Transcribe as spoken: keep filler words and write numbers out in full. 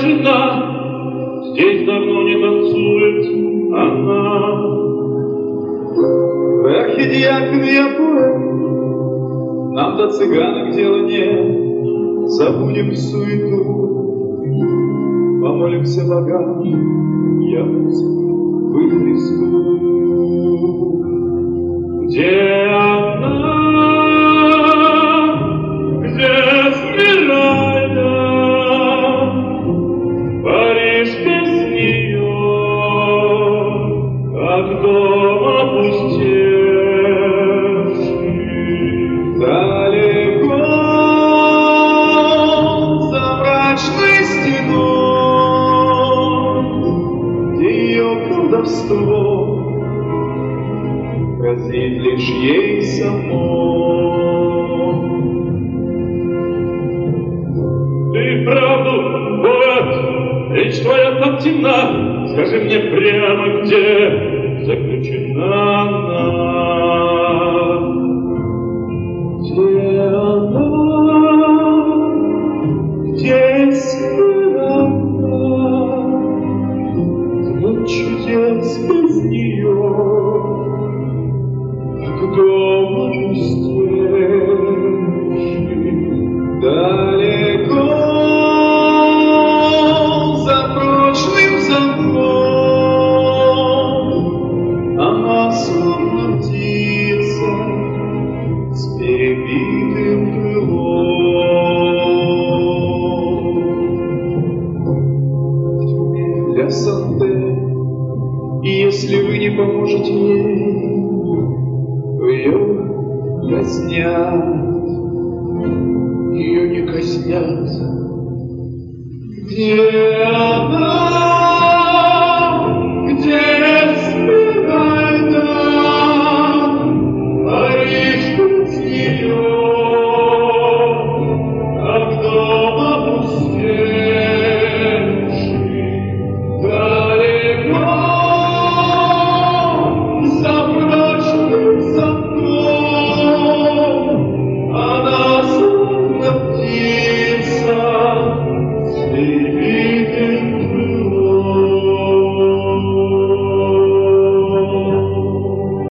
жена, здесь давно не танцует она. Архидиакон я поэт, нам до цыганок дела нет. Забудем суету, помолимся богам, явится в их Христу. Где она, где Смиральда, Париж без нее, как дом опустевший. Далеко за мрачной стеной, где ее колдовство грозит лишь ей самой. Ты правду, поэт, речь твоя так темна, скажи мне прямо, где заключена она. Где она, где Смиральда, нет чудес без нее, как дом опустевший. Далеко за прочным замком она словно птица с перебитым крылом. В тюрьме для Санте, и если вы не поможете ей, то ее казнят. Ее не казнят. Где